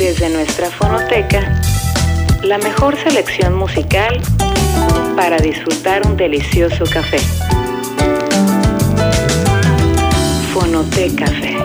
Desde nuestra fonoteca, la mejor selección musical para disfrutar un delicioso café. Fonoteca Café.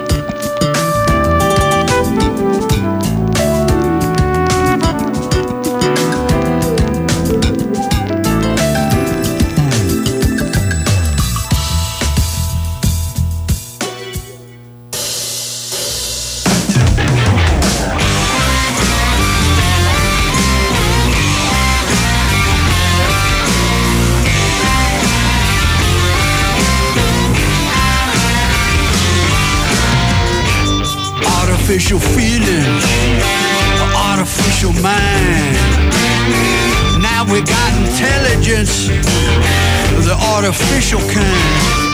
Artificial feelings, artificial mind. Now we got intelligence, the artificial kind.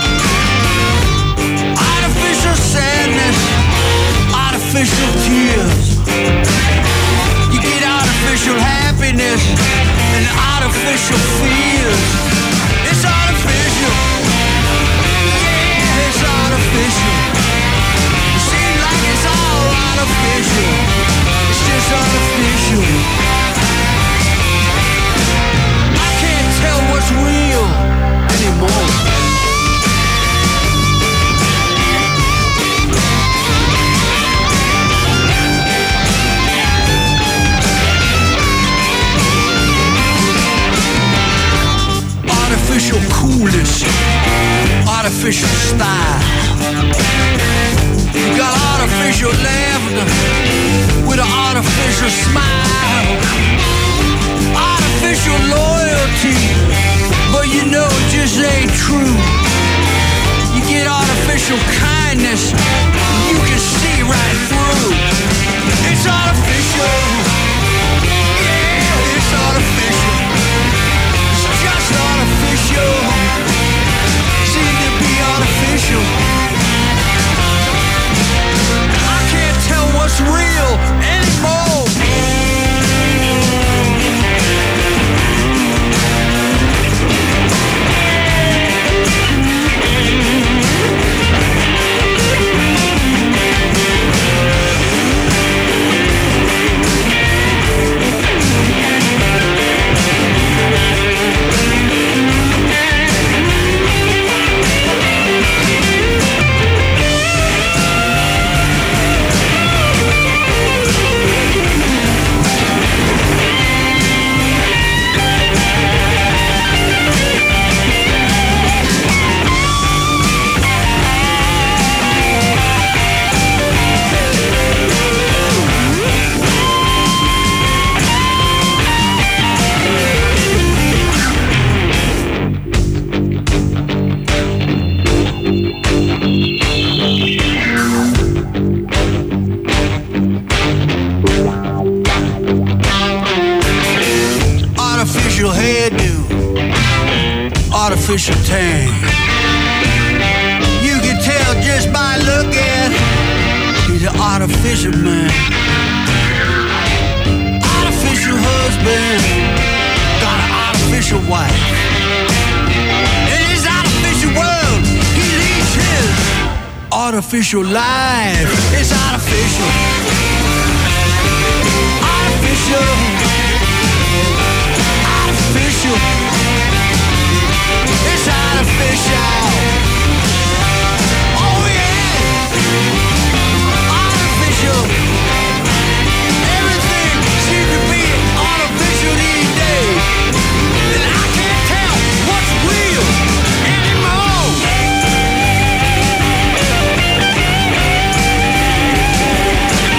Artificial sadness, artificial tears. You get artificial happiness and artificial fears. It's artificial, yeah, it's artificial. Artificial. It's just artificial. I can't tell what's real anymore. Artificial coolness, artificial style. You got artificial laughter with an artificial smile. Artificial loyalty, but you know it just ain't true. You get artificial kindness, you can see right through. It's artificial, yeah, it's artificial. It's just artificial, seem to be artificial. What's real anymore? Artificial tan. You can tell just by looking, he's an artificial man. Artificial husband, got an artificial wife. In his artificial world, he leads his artificial life. It's artificial. Artificial. Artificial. It's artificial. Oh yeah. Artificial. Everything seems to be artificial these days. And I can't tell what's real anymore.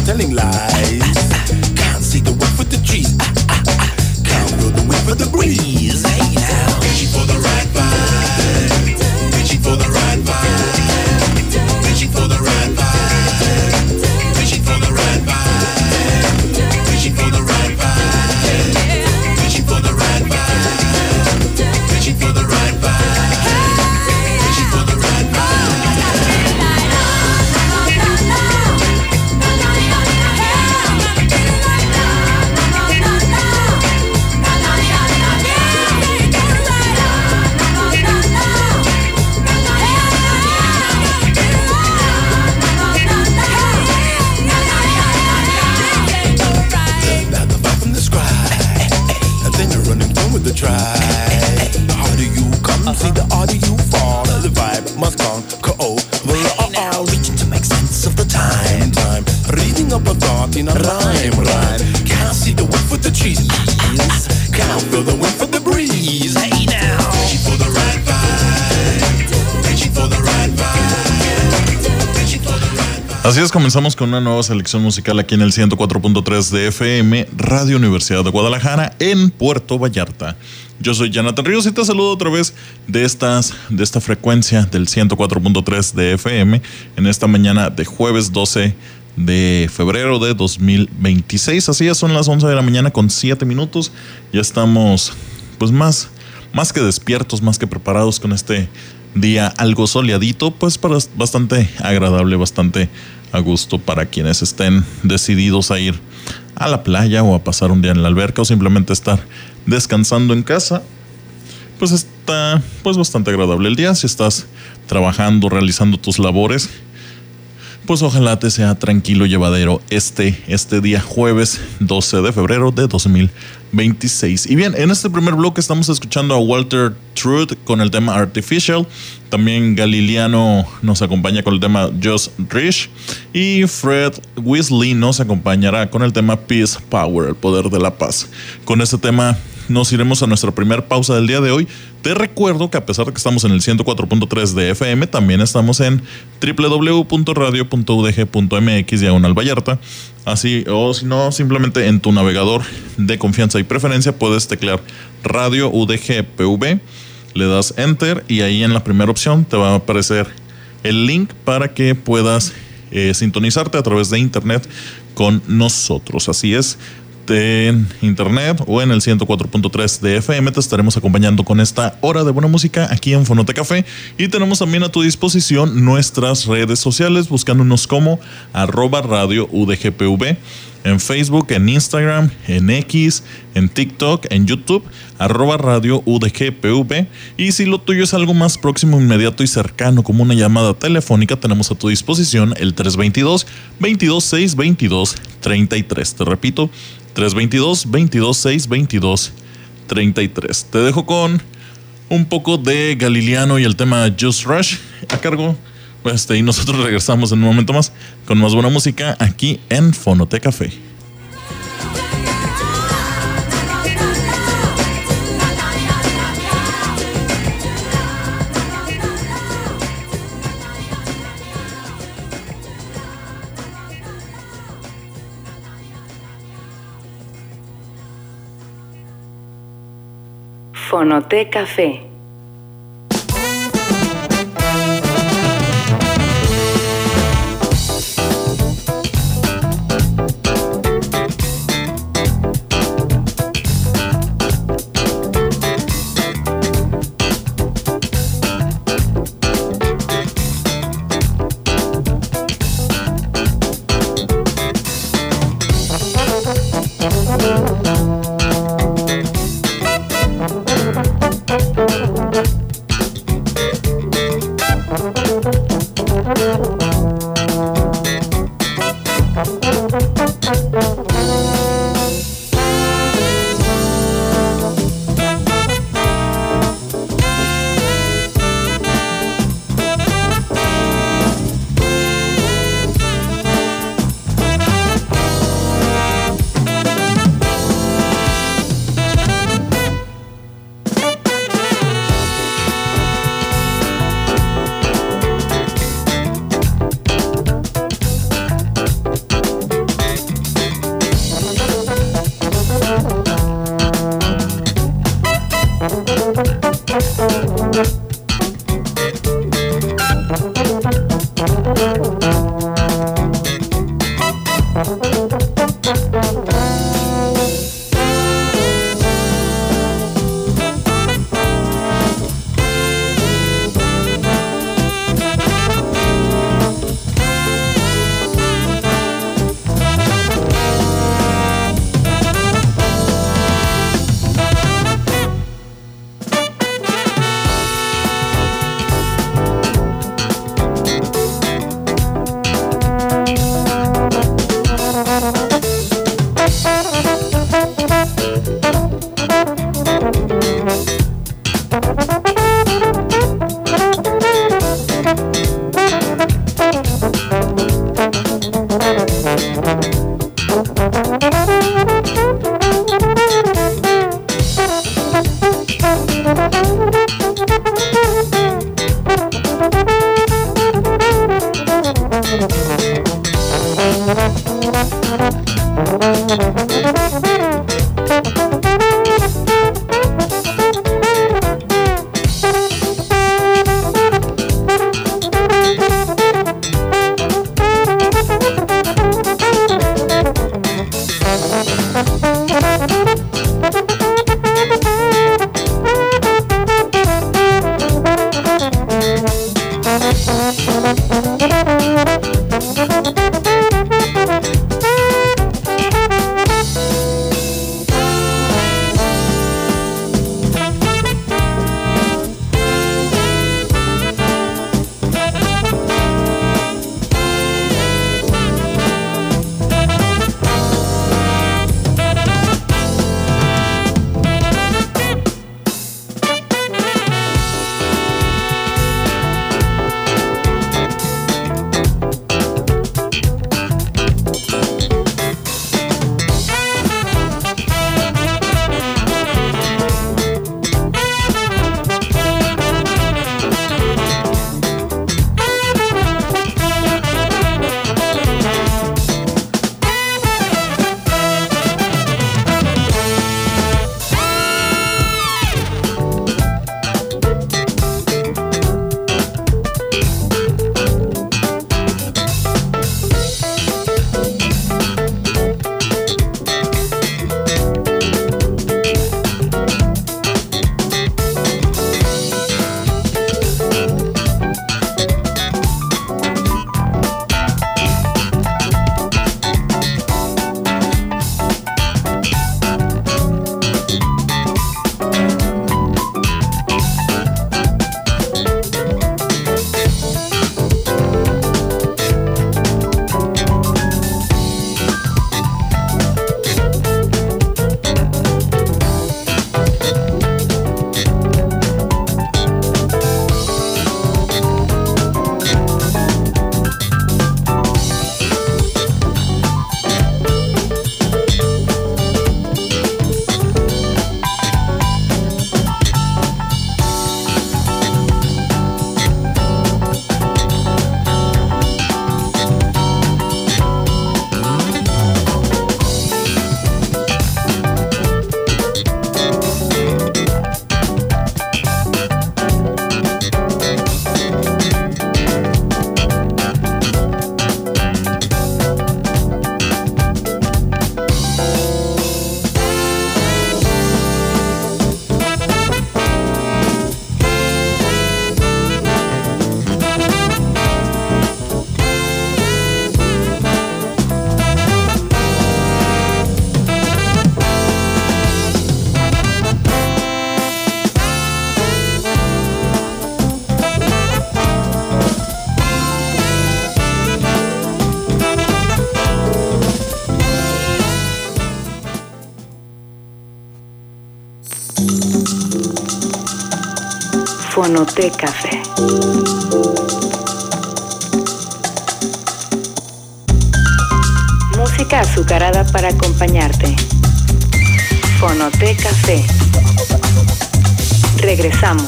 telling lies. Can't see the wood for the trees. Can't feel the wind for the breeze. Hey now, reaching for the right vibe. Reaching for the right vibe. Reaching for the right vibe. Reaching for the right vibe. Reaching for the right vibe. Reaching for the right vibe. Reaching for the right vibe. Reaching for the right vibe. The try. The harder you come, see the harder you fall. The vibe must conquer overall. Reaching to make sense of the time. Reading up a thought in a rhyme. Can't see the wood for the trees. Can't feel the wind for the breeze. Hey now, reaching for the right vibe. Reaching for the right vibe. Reaching for the right vibe. Así es, comenzamos con una nueva selección musical aquí en el 104.3 de FM, Radio Universidad de Guadalajara, en Puerto Vallarta. Yo soy Jonathan Ríos y te saludo otra vez de esta frecuencia del 104.3 de FM en esta mañana de jueves 12 de febrero de 2026. Así es, son las 11 de la mañana con 7 minutos. Ya estamos pues más que despiertos, más que preparados con este día algo soleadito, pues bastante agradable, bastante a gusto para quienes estén decididos a ir a la playa o a pasar un día en la alberca o simplemente estar descansando en casa. Pues está bastante agradable el día. Si estás trabajando, realizando tus labores, pues ojalá te sea tranquilo, llevadero este día jueves 12 de febrero de 2026. Y bien, en este primer bloque estamos escuchando a Walter Truth con el tema Artificial. También Galiliano nos acompaña con el tema Just Rich. Y Fred Weasley nos acompañará con el tema Peace Power, el poder de la paz. Con este tema nos iremos a nuestra primera pausa del día de hoy. Te recuerdo que a pesar de que estamos en el 104.3 de FM, también estamos en www.radio.udg.mx/Vallarta. Así, o si no, simplemente en tu navegador de confianza y preferencia puedes teclear Radio UDG PV, le das Enter y ahí en la primera opción te va a aparecer el link para que puedas sintonizarte a través de internet con nosotros. Así es. En internet o en el 104.3 de FM te estaremos acompañando con esta hora de buena música aquí en Fonote Café, y tenemos también a tu disposición nuestras redes sociales buscándonos como @Radio UDGPV en Facebook, en Instagram, en X, en TikTok, en YouTube, @Radio UDGPV. Y si lo tuyo es algo más próximo, inmediato y cercano como una llamada telefónica, tenemos a tu disposición el 322-226-2233. Te repito, 322-226-2233. Te dejo con un poco de Galiliano y el tema Just Rush a cargo. Y nosotros regresamos en un momento más con más buena música aquí en Fonote Café. Fonote Café. Fonoté Café. Música azucarada para acompañarte. Fonoté Café. Regresamos.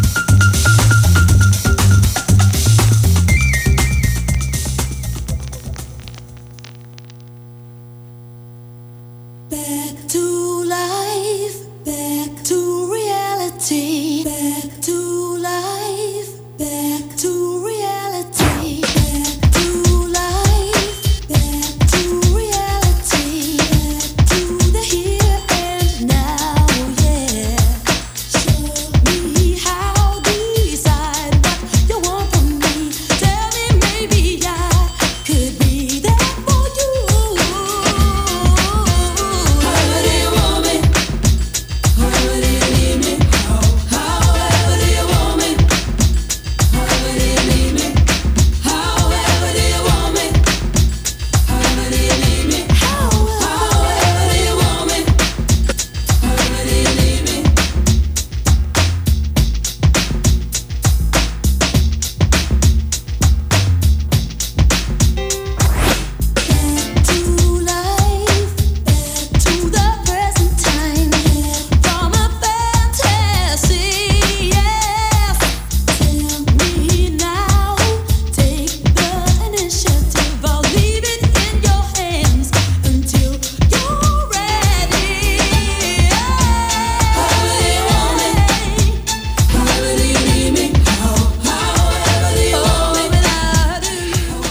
Back to life, back to reality, back to life, back to reality, back to life, back to reality.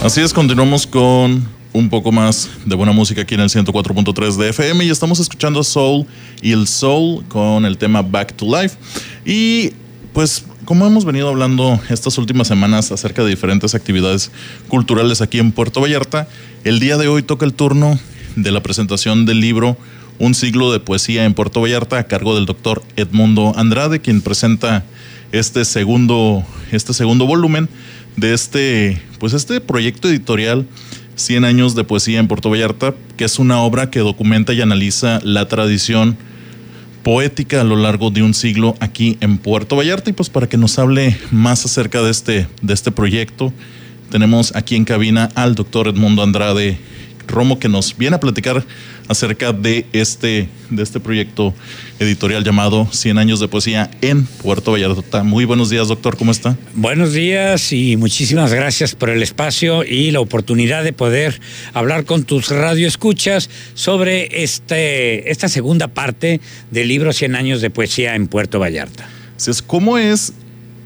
Así es, continuamos con un poco más de buena música aquí en el 104.3 de FM y estamos escuchando Soul y el Soul con el tema Back to Life. Y pues como hemos venido hablando estas últimas semanas acerca de diferentes actividades culturales aquí en Puerto Vallarta, el día de hoy toca el turno de la presentación del libro Un siglo de poesía en Puerto Vallarta a cargo del doctor Edmundo Andrade, quien presenta este segundo volumen de este proyecto editorial 100 años de poesía en Puerto Vallarta, que es una obra que documenta y analiza la tradición poética a lo largo de un siglo aquí en Puerto Vallarta. Y pues para que nos hable más acerca de este proyecto, tenemos aquí en cabina al doctor Edmundo Andrade Romo, que nos viene a platicar acerca de este proyecto editorial llamado 100 años de poesía en Puerto Vallarta. Muy buenos días, doctor, ¿cómo está? Buenos días y muchísimas gracias por el espacio y la oportunidad de poder hablar con tus radioescuchas sobre esta segunda parte del libro 100 años de poesía en Puerto Vallarta. ¿Cómo es,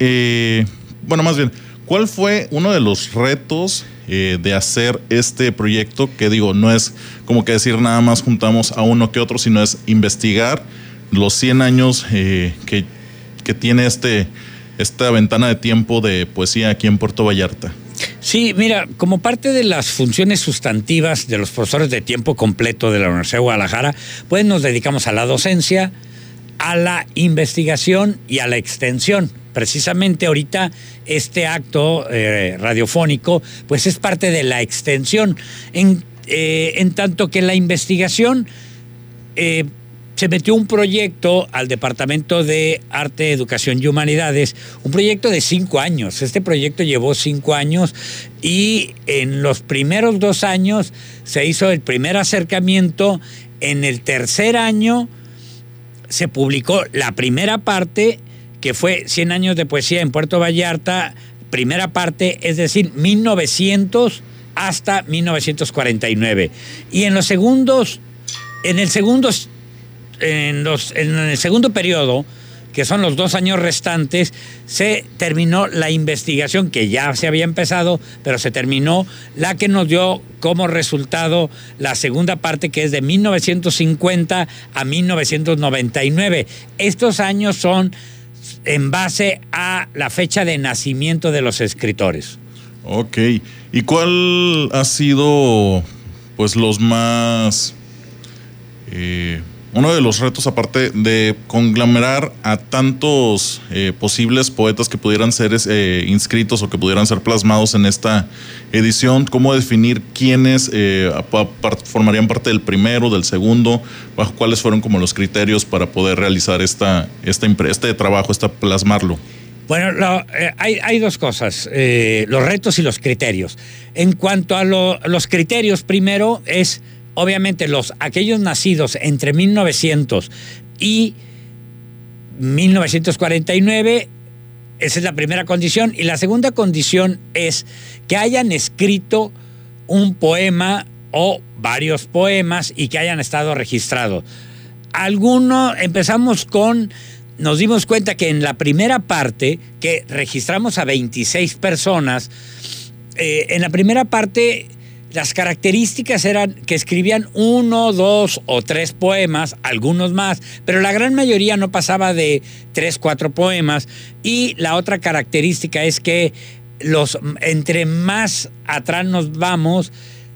más bien, cuál fue uno de los retos de hacer este proyecto? Que digo, no es como que decir nada más juntamos a uno que otro, sino es investigar los 100 años que tiene esta ventana de tiempo de poesía aquí en Puerto Vallarta. Sí, mira, como parte de las funciones sustantivas de los profesores de tiempo completo de la Universidad de Guadalajara, pues nos dedicamos a la docencia, a la investigación y a la extensión. Precisamente ahorita este acto radiofónico pues es parte de la extensión, en tanto que la investigación se metió un proyecto al Departamento de Arte, Educación y Humanidades, un proyecto de 5 años. Este proyecto llevó 5 años y en los primeros 2 años se hizo el primer acercamiento. En el tercer año se publicó la primera parte, que fue 100 años de poesía en Puerto Vallarta, primera parte, es decir, 1900 hasta 1949. Y en el segundo periodo, que son los 2 años restantes, se terminó la investigación que ya se había empezado, pero se terminó la que nos dio como resultado la segunda parte, que es de 1950 a 1999. Estos años son en base a la fecha de nacimiento de los escritores. Ok. ¿Y cuál ha sido, pues, los más... uno de los retos, aparte de conglomerar a tantos posibles poetas que pudieran ser inscritos o que pudieran ser plasmados en esta edición, cómo definir quiénes formarían parte del primero, del segundo, bajo cuáles fueron como los criterios para poder realizar este trabajo, plasmarlo? Bueno, hay 2 cosas, los retos y los criterios. En cuanto a los criterios, primero es... Obviamente aquellos nacidos entre 1900 y 1949, esa es la primera condición. Y la segunda condición es que hayan escrito un poema o varios poemas y que hayan estado registrados. Nos dimos cuenta que en la primera parte, que registramos a 26 personas, en la primera parte... Las características eran que escribían 1, 2 o 3 poemas, algunos más, pero la gran mayoría no pasaba de 3, 4 poemas. Y la otra característica es que entre más atrás nos vamos,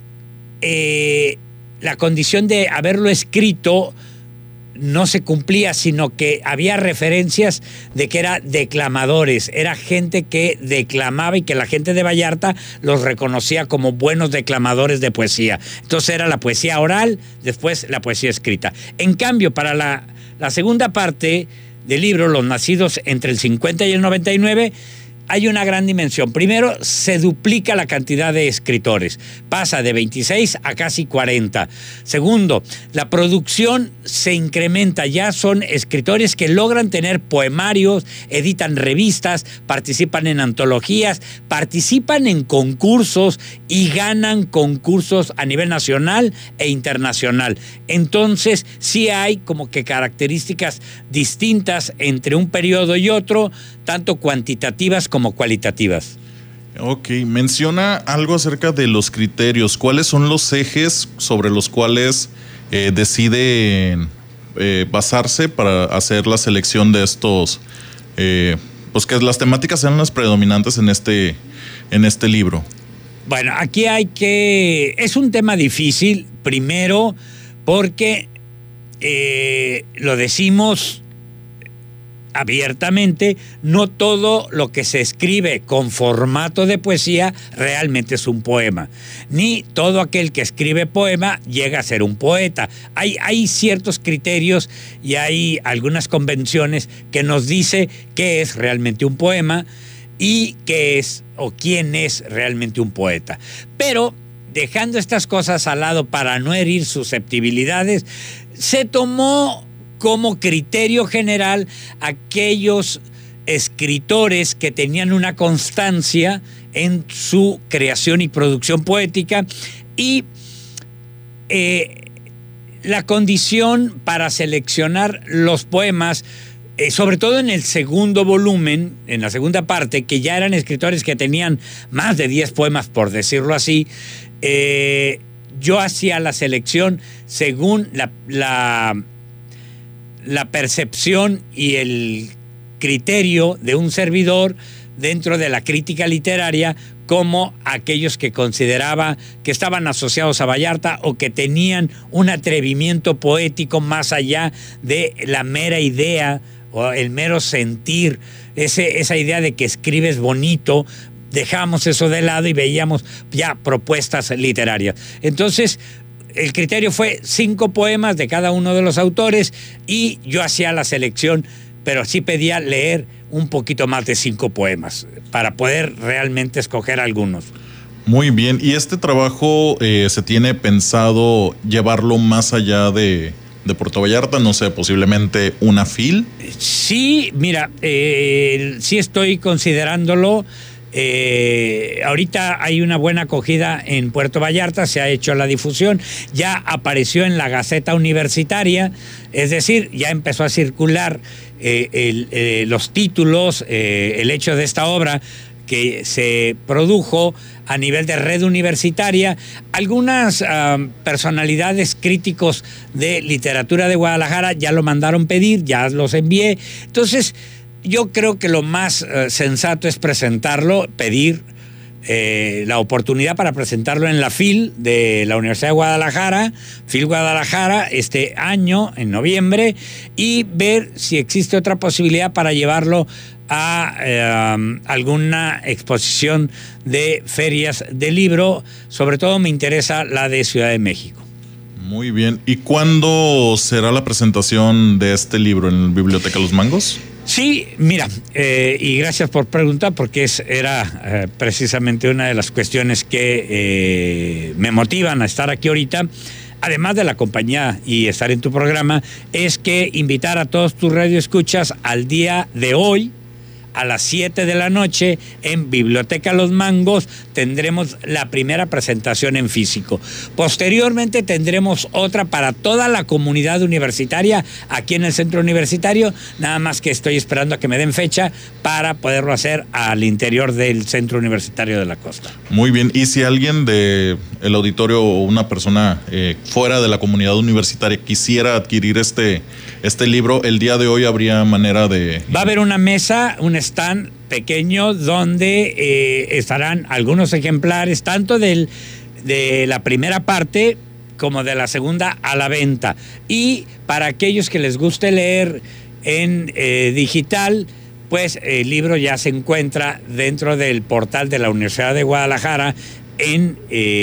la condición de haberlo escrito no se cumplía, sino que había referencias de que eran declamadores, era gente que declamaba y que la gente de Vallarta los reconocía como buenos declamadores de poesía. Entonces era la poesía oral, después la poesía escrita. En cambio, para la segunda parte del libro, los nacidos entre el 50 y el 99, hay una gran dimensión. Primero, se duplica la cantidad de escritores. Pasa de 26 a casi 40. Segundo, la producción se incrementa. Ya son escritores que logran tener poemarios, editan revistas, participan en antologías, participan en concursos y ganan concursos a nivel nacional e internacional. Entonces, sí hay como que características distintas entre un periodo y otro, tanto cuantitativas como cualitativas. Ok, menciona algo acerca de los criterios. ¿Cuáles son los ejes sobre los cuales decide basarse para hacer la selección de estos, pues que las temáticas sean las predominantes en este libro? Bueno, aquí es un tema difícil, primero porque lo decimos abiertamente, no todo lo que se escribe con formato de poesía realmente es un poema, ni todo aquel que escribe poema llega a ser un poeta. Hay ciertos criterios y hay algunas convenciones que nos dice qué es realmente un poema y qué es o quién es realmente un poeta. Pero dejando estas cosas al lado para no herir susceptibilidades, se tomó como criterio general aquellos escritores que tenían una constancia en su creación y producción poética, y la condición para seleccionar los poemas, sobre todo en el segundo volumen, en la segunda parte, que ya eran escritores que tenían más de 10 poemas, por decirlo así, yo hacía la selección según la percepción y el criterio de un servidor dentro de la crítica literaria, como aquellos que consideraba que estaban asociados a Vallarta o que tenían un atrevimiento poético más allá de la mera idea o el mero sentir, esa idea de que escribes bonito. Dejábamos eso de lado y veíamos ya propuestas literarias. Entonces, el criterio fue 5 poemas de cada uno de los autores y yo hacía la selección, pero sí pedía leer un poquito más de 5 poemas para poder realmente escoger algunos. Muy bien. ¿Y este trabajo se tiene pensado llevarlo más allá de Puerto Vallarta? No sé, posiblemente una FIL. Sí, mira, sí estoy considerándolo. Ahorita hay una buena acogida en Puerto Vallarta, se ha hecho la difusión, ya apareció en la Gaceta Universitaria, es decir, ya empezó a circular los títulos, el hecho de esta obra que se produjo a nivel de red universitaria. Algunas personalidades críticos de literatura de Guadalajara ya lo mandaron pedir, ya los envié. Entonces, yo creo que lo más sensato es presentarlo, pedir la oportunidad para presentarlo en la FIL de la Universidad de Guadalajara, FIL Guadalajara, este año, en noviembre, y ver si existe otra posibilidad para llevarlo a alguna exposición de ferias de libro. Sobre todo me interesa la de Ciudad de México. Muy bien. ¿Y cuándo será la presentación de este libro en la Biblioteca Los Mangos? Sí, mira, y gracias por preguntar, porque era precisamente una de las cuestiones que me motivan a estar aquí ahorita, además de la compañía y estar en tu programa, es que invitar a todos tus radioescuchas al día de hoy, a las 7 de la noche, en Biblioteca Los Mangos, tendremos la primera presentación en físico. Posteriormente tendremos otra para toda la comunidad universitaria aquí en el centro universitario, nada más que estoy esperando a que me den fecha para poderlo hacer al interior del centro universitario de la costa. Muy bien. Y si alguien del auditorio o una persona fuera de la comunidad universitaria quisiera adquirir este libro, el día de hoy habría manera de... Va a haber una mesa, un stand pequeño donde estarán algunos ejemplares, tanto de la primera parte como de la segunda, a la venta. Y para aquellos que les guste leer en digital, pues el libro ya se encuentra dentro del portal de la Universidad de Guadalajara en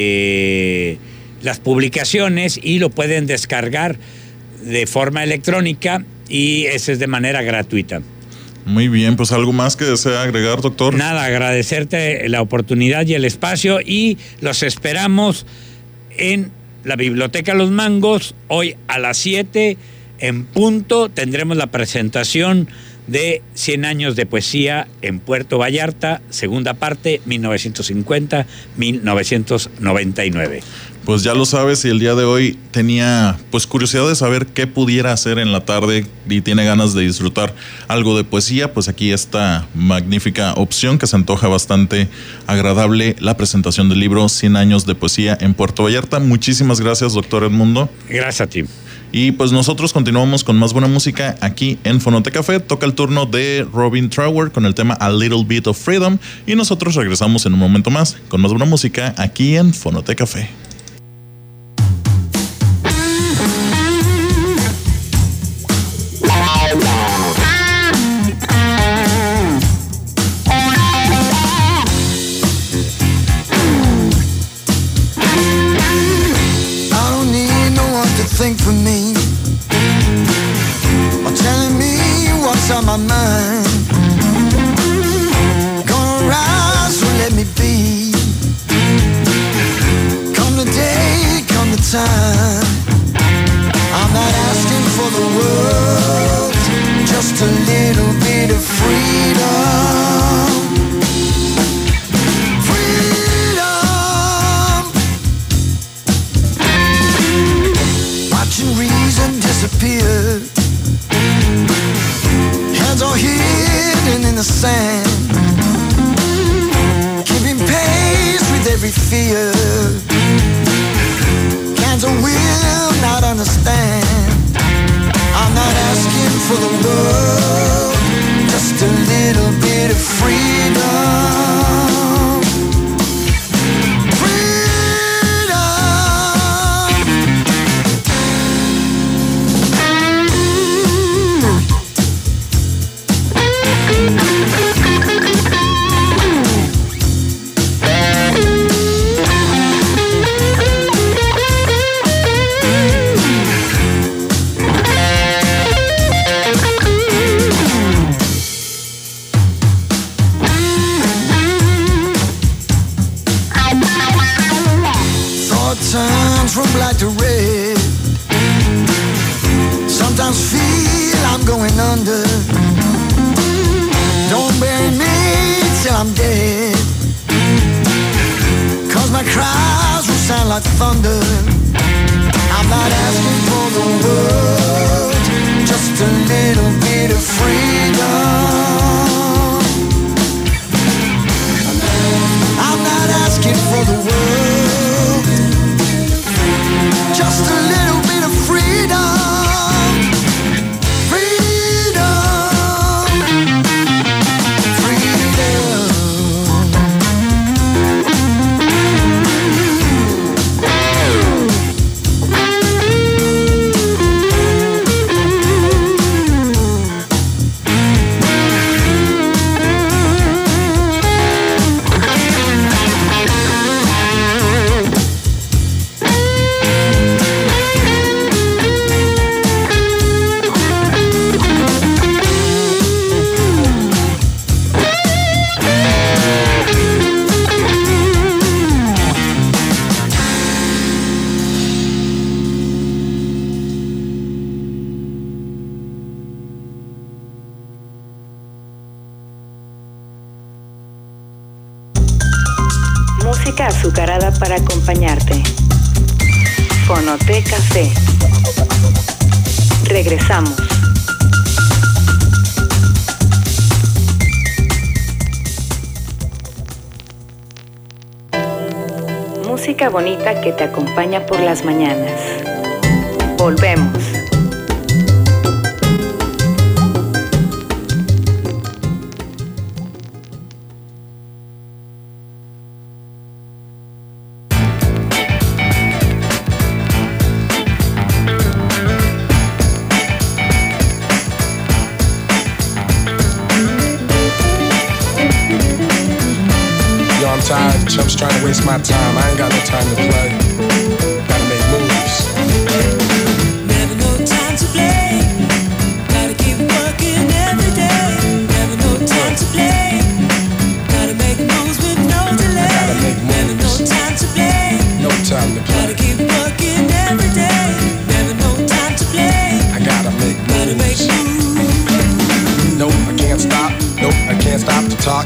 las publicaciones, y lo pueden descargar de forma electrónica, y eso es de manera gratuita. Muy bien, pues algo más que desea agregar, doctor. Nada, agradecerte la oportunidad y el espacio, y los esperamos en la Biblioteca Los Mangos hoy a las 7 en punto. Tendremos la presentación de 100 años de poesía en Puerto Vallarta, segunda parte, 1950-1999. Pues ya lo sabes, y el día de hoy tenía pues curiosidad de saber qué pudiera hacer en la tarde y tiene ganas de disfrutar algo de poesía, pues aquí esta magnífica opción que se antoja bastante agradable, la presentación del libro 100 años de poesía en Puerto Vallarta. Muchísimas gracias, doctor Edmundo. Gracias a ti. Y pues nosotros continuamos con más buena música aquí en Fonote Café. Toca el turno de Robin Trower con el tema A Little Bit of Freedom y nosotros regresamos en un momento más con más buena música aquí en Fonote Café. Think for me, or telling me what's on my mind. Gonna rise, so let me be. Come the day, come the time. I'm not asking for the world, just a little bit of freedom. Reason disappeared. Hands are hidden in the sand, keeping pace with every fear. Cans of will not understand. I'm not asking for the world, just a little bit of freedom. Turns from black to red. Sometimes feel I'm going under. Don't bury me till I'm dead, 'cause my cries will sound like thunder. I'm not asking for the world, just a little bit of freedom. I'm not asking for the world, just a little bit of freedom. Freedom. Freedom. Música azucarada para acompañarte. Fonote Café. Regresamos. Música bonita que te acompaña por las mañanas. Volvemos. Tired, chumps trying to waste my time. I ain't got no time to play. Gotta make moves. Never no time to play. Gotta keep working every day. Never no time to play. Gotta make moves with no delay. Gotta make moves. Never no time to play. No time to play. Gotta keep working every day. Never no time to play. I gotta make moves. Gotta make moves. Nope, I can't stop. Nope, I can't stop to talk. I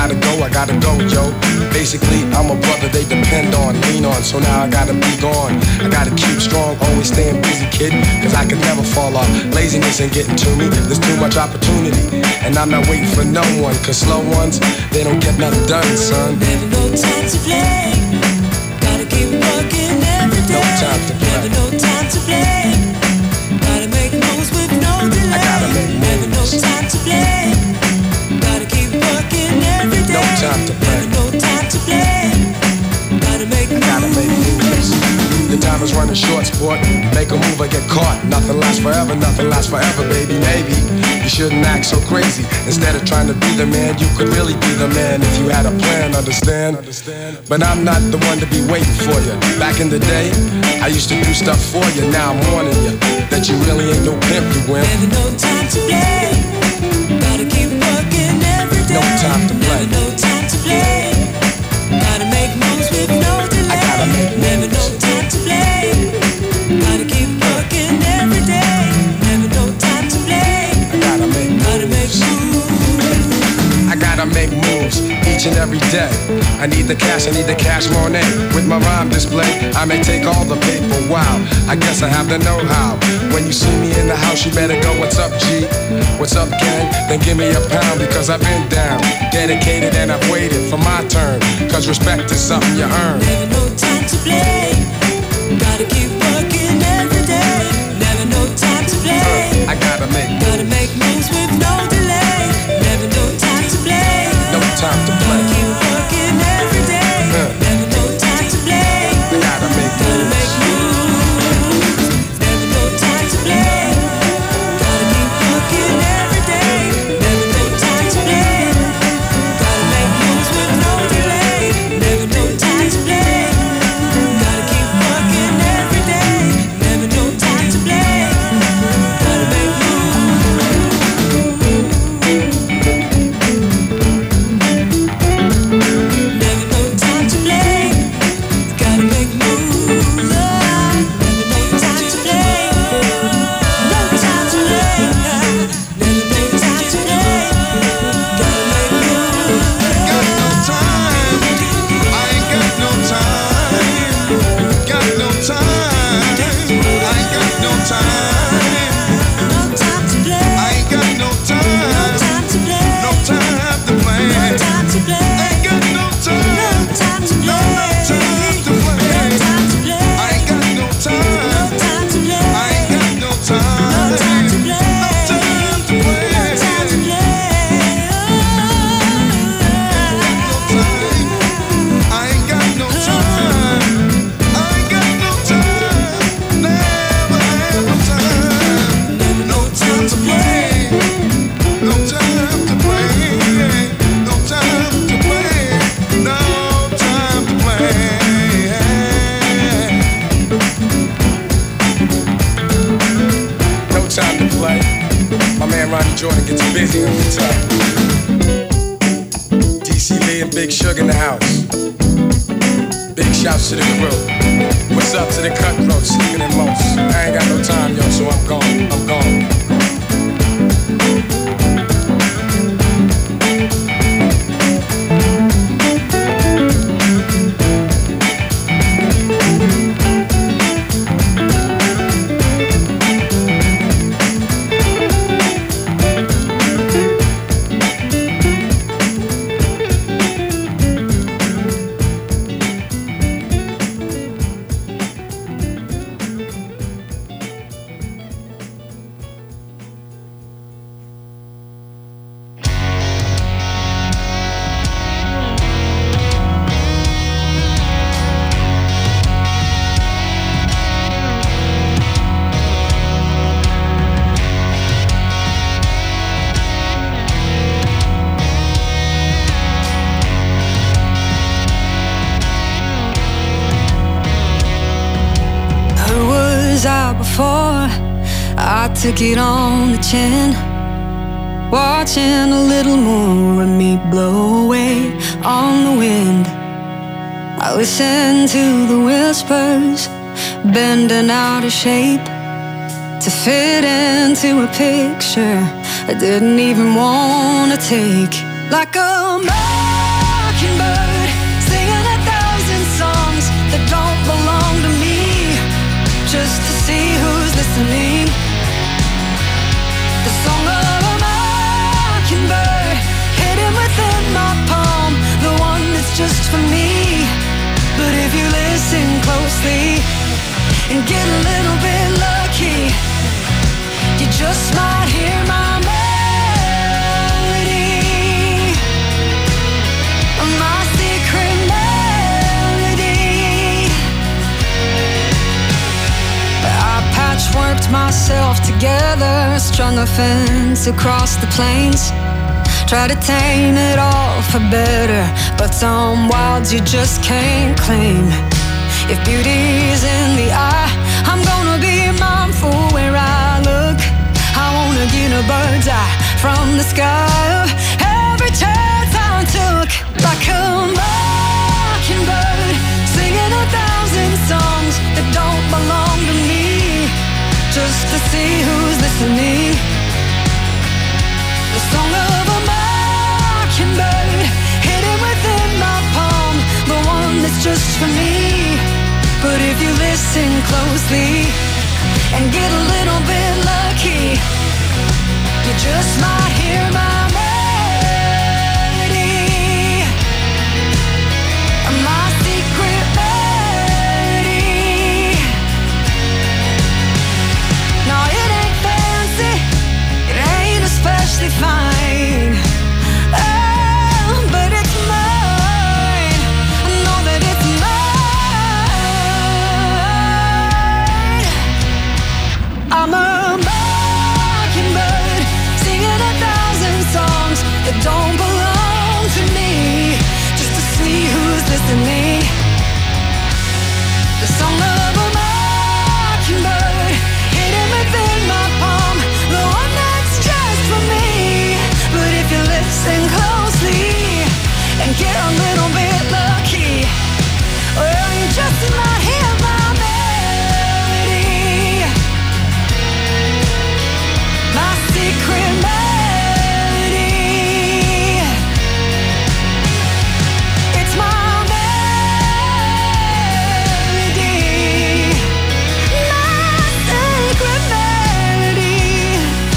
gotta go, yo. Basically, I'm a brother they depend on, lean on, so now I gotta be gone. I gotta keep strong, always staying busy, kid, cause I can never fall off. Laziness ain't getting to me, there's too much opportunity, and I'm not waiting for no one, cause slow ones, they don't get nothing done, son. Never no time to play. Gotta keep working every day. No time to play. Never no time to play. Gotta make moves with no delay. I gotta make moves. Never no time to play. Gotta keep working every day. No time to play. Never no time to play. Gotta make moves. Gotta make moves. The time is running short, sport. Make a move or get caught. Nothing lasts forever, baby. Maybe you shouldn't act so crazy. Instead of trying to be the man, you could really be the man if you had a plan, understand? But I'm not the one to be waiting for you. Back in the day, I used to do stuff for you. Now I'm warning you that you really ain't no pimp, you wimp. Never no time to play. Gotta keep working every day. No time to play. Never no time to play. Gotta make moves with no delay. I gotta make moves. Never no time to play. Gotta keep working every day. Never no time to play. I gotta make Gotta make moves. I gotta make moves each and every day. I need the cash money. With my rhyme display, I may take all the paper, wow. I guess I have the know-how. When you see me in the house, you better go, what's up, G? What's up, gang? Then give me a pound, because I've been down, dedicated, and I've waited for my turn. Cause respect is something you earn. Never no time to play. Gotta keep working every day. Never no time to play. I gotta make moves with no delay. Never no time to play. no time to Gotta play. keep working every day. Never no time to play. I gotta make Gotta make moves. Never no time to play. Gotta keep working every day. Never no time to play. Gotta make moves with no delay. Never no time to play. Gotta keep working every day. Never no time to play. Gotta make Never no time to play. Gotta make moves. Never no time to play. No time to play. Never no time to play. Gotta make moves. Got no time. I ain't got no time. Got no time. I ain't got no time. No time to play. I ain't got no No time. time to play. No time to play. No time to play. Ain't got no time. No time to No play. time to play. No time to play. I ain't got no No time. time to play. I ain't got no time. No time to play. No time to play. No time to play. I ain't got no time. I ain't got no time. Never have no time. No time to play. No time to play. No time to play. No time to play. no time to play. My man Ronnie Jordan gets busy on the top. DC Lee and Big Sugar in the house. Big shouts to the crew. What's up to the cutthroats, sleeping than most? I ain't got no time, yo, so I'm gone. Before I took it on the chin, watching a little more of me blow away on the wind. I listened to the whispers, bending out of shape to fit into a picture I didn't even want to take. like a mockingbird, singing 1,000 songs that don't belong to me, just to see who's listening. The song of a mockingbird, hidden within my palm, the one that's just for me. But if you listen closely and get a little bit lucky, you just might hear my melody, my secret melody. I patchworked myself together, strung a fence across the plains, try to tame it all for better, but some wilds you just can't claim. If beauty's in the eye, I'm gonna be mindful where I look. I wanna get a bird's eye from the sky of every chance I took, like a mockingbird, singing 1,000 songs that don't belong to me, just to see who's listening. The song of a mockingbird, hidden within my palm, the one that's just for me. But if you listen closely and get a little bit lucky, you just might hear my melody, my secret melody. No, it ain't fancy, it ain't especially fine, oh, but it's mine. I know that it's mine. I'm a mockingbird, singing 1,000 songs that don't belong to me, just to see who's listening. The song of a mockingbird, hidden within my palm, the one that's just for me. But if you listen closely and get a little bit lucky, well, you just might hear my melody, my secret melody. It's my melody, my secret melody.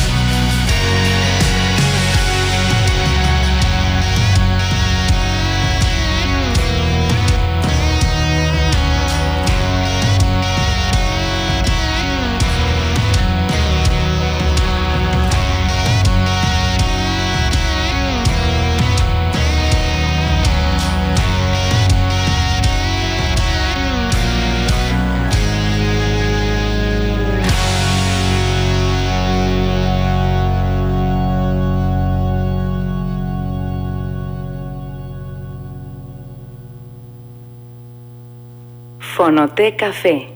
Fonoté Café.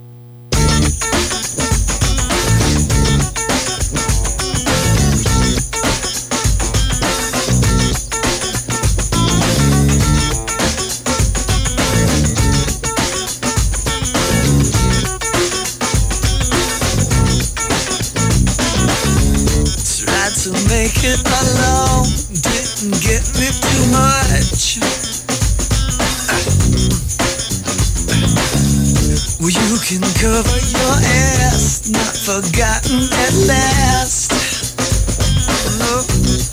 Tried to make it alone, didn't get me too much. Well, you can cover your ass, not forgotten at last. Look,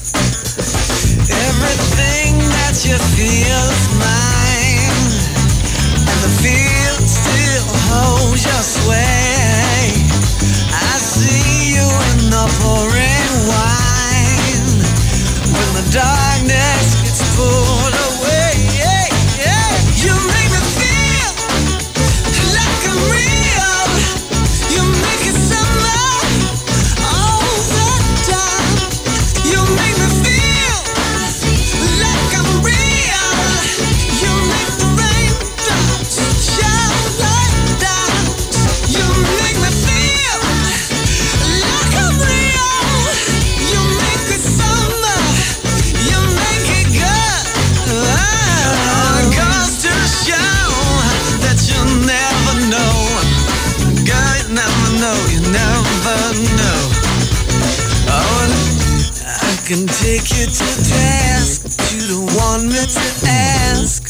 everything that you feel is mine, and the feel still holds your sway. I see you in the pouring wine, when the darkness gets pulled away. You make me feel like I'm real. You make it summer all the time. You make me feel like I'm real. You make the raindrops shine like diamonds. You make me feel like I'm real. You make it summer. You make it good. It goes to show that you never know. Girl, you never know. Oh, I can take you to task. You don't want me to ask.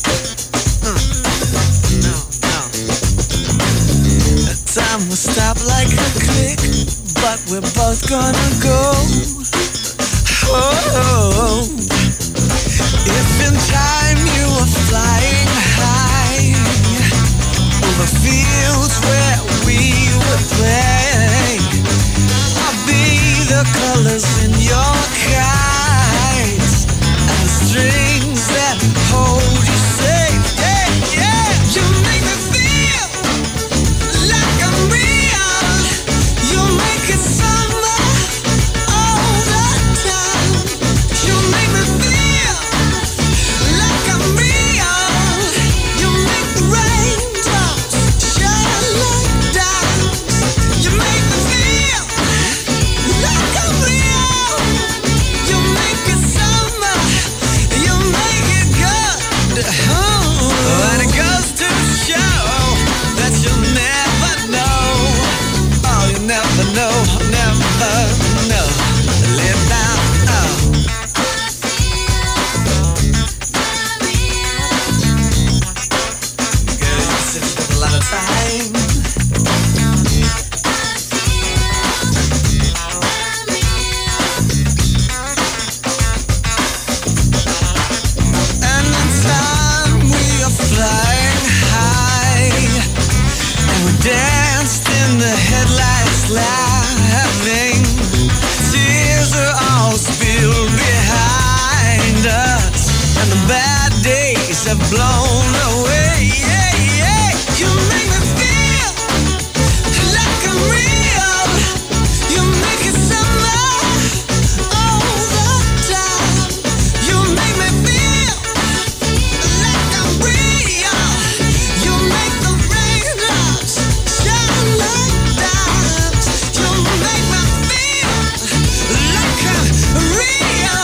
No. Time will stop like a click, but we're both gonna go. Oh, if in time you were flying high over fields where we would play, I'll be the colors in your kites and the strings that hold you safe. Yeah, yeah, you make me feel like I'm real. You make it summer all the time. You make me feel like I'm real. You make the raindrops shine like diamonds. You make me feel like I'm real. You make it summer. You make it good. And it goes to show that you'll never know. Oh, you never know, never know. Live down, oh. Girl, you said you took a lot of time. And in time we are flying high, and we danced in the headlights laughing. Tears are all spilled behind us, and the bad days have blown away. Yeah, yeah. You make me feel like I'm real. You make it summer all the time. You make me feel like I'm real. You make the raindrops shine like diamonds. You make me feel like I'm real.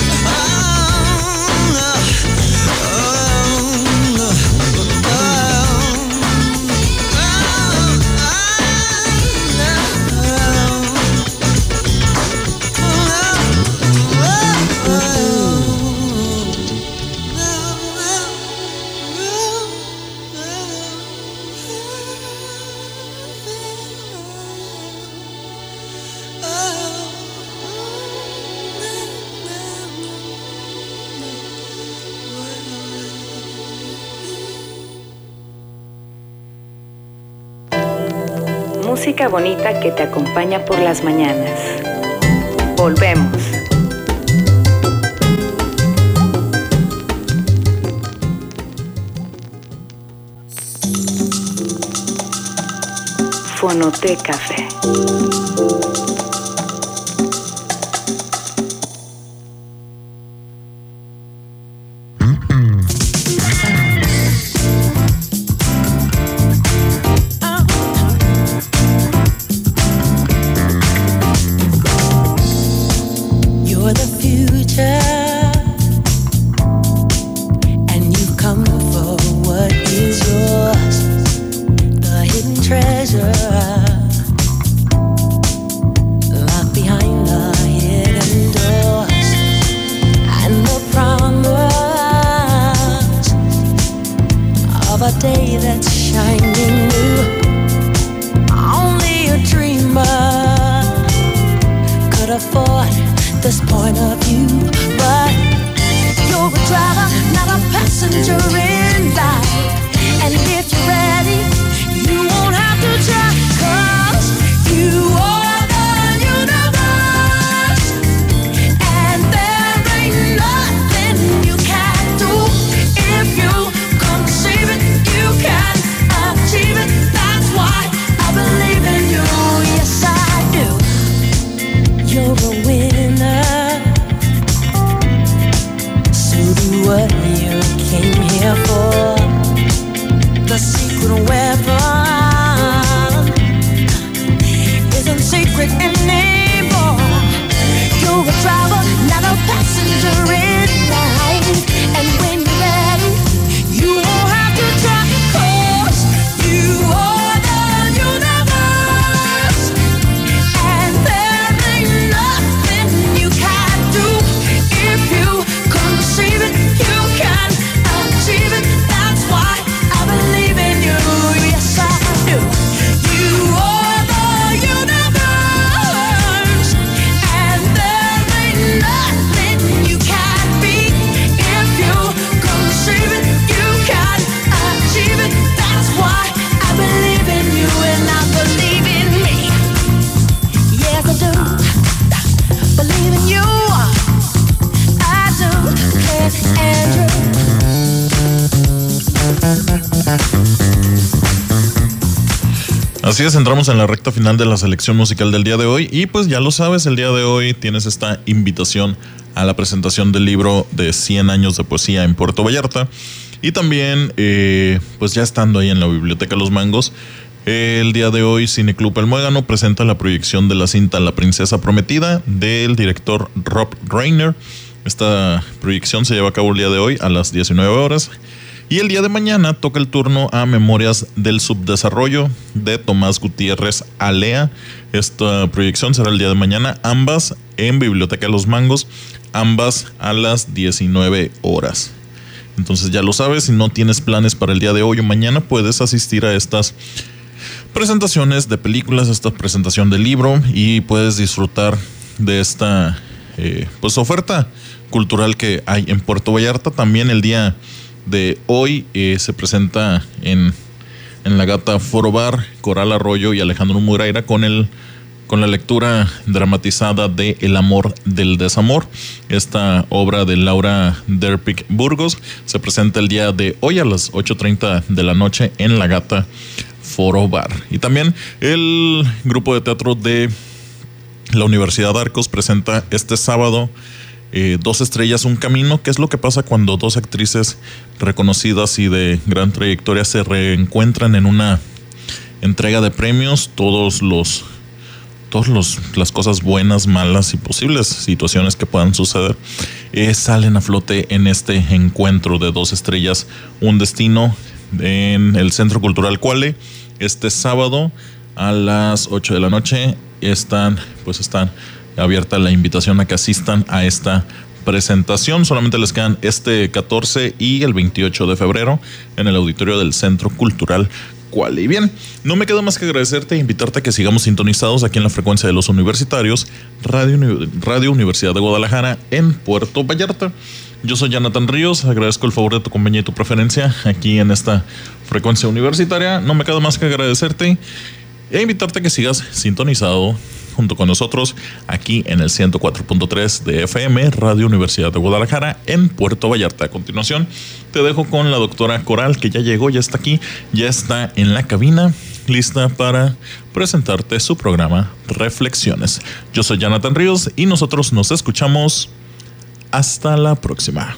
Música bonita que te acompaña por las mañanas. Volvemos. Fonoteca Café. You're the future, and you've come for what is yours, the hidden treasure locked behind the hidden doors, and the promise of a day that's shining new. Only a dreamer could afford this point of view, but you're a driver, not a passenger in life. And if you're ready, you won't have to try, 'cause you are the universe, and there ain't nothing you can't do. If you conceive it, you can achieve it. That's why I believe in you. Yes, I do. You're a winner, so do what you came here for. Así es, entramos en la recta final de la selección musical del día de hoy y pues ya lo sabes, el día de hoy tienes esta invitación a la presentación del libro de 100 años de poesía en Puerto Vallarta y también pues ya estando ahí en la Biblioteca Los Mangos, el día de hoy Cineclub El Muégano presenta la proyección de la cinta La Princesa Prometida del director Rob Reiner. Esta proyección se lleva a cabo el día de hoy a las 19 horas. Y el día de mañana toca el turno a Memorias del Subdesarrollo de Tomás Gutiérrez Alea. Esta proyección será el día de mañana, ambas en Biblioteca de Los Mangos, ambas a las 19 horas. Entonces ya lo sabes, si no tienes planes para el día de hoy o mañana, puedes asistir a estas presentaciones de películas, esta presentación de libro y puedes disfrutar de esta pues oferta cultural que hay en Puerto Vallarta. También el día de hoy se presenta en la Gata Foro Bar Coral Arroyo y Alejandro Muraira con la lectura dramatizada de El amor del desamor. Esta obra de Laura Derpic Burgos se presenta el día de hoy a las 8:30 de la noche en la Gata Foro Bar. Y también el grupo de teatro de la Universidad Arcos presenta este sábado 2 estrellas, un camino. ¿Qué es lo que pasa cuando dos actrices reconocidas y de gran trayectoria se reencuentran en una entrega de premios? Las cosas buenas, malas y posibles situaciones que puedan suceder salen a flote en este encuentro de 2 estrellas, un destino en el Centro Cultural Cuale. Este sábado a las 8 de la noche están abierta la invitación a que asistan a esta presentación. Solamente les quedan este 14 y el 28 de febrero en el auditorio del Centro Cultural Cuale. Y bien, no me queda más que agradecerte e invitarte a que sigamos sintonizados aquí en la frecuencia de los universitarios, Radio Universidad de Guadalajara en Puerto Vallarta. Yo soy Jonathan Ríos, agradezco el favor de tu compañía y tu preferencia aquí en esta frecuencia universitaria. No me queda más que agradecerte e invitarte a que sigas sintonizado junto con nosotros aquí en el 104.3 de FM, Radio Universidad de Guadalajara en Puerto Vallarta. A continuación te dejo con la doctora Coral, que ya llegó, ya está aquí, ya está en la cabina, lista para presentarte su programa Reflexiones. Yo soy Jonathan Ríos y nosotros nos escuchamos hasta la próxima.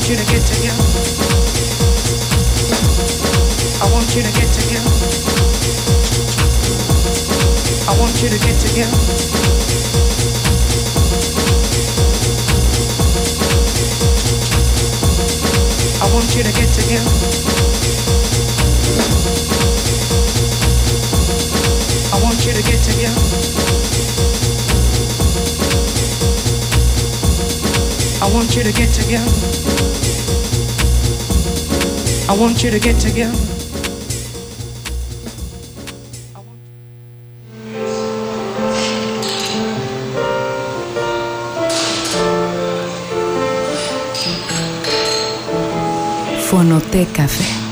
want you to get together. I want you to get together. I want you to get together. I want you to get together. I want you to get together. I want you to get together. I want you to get together. Fonoteca Café.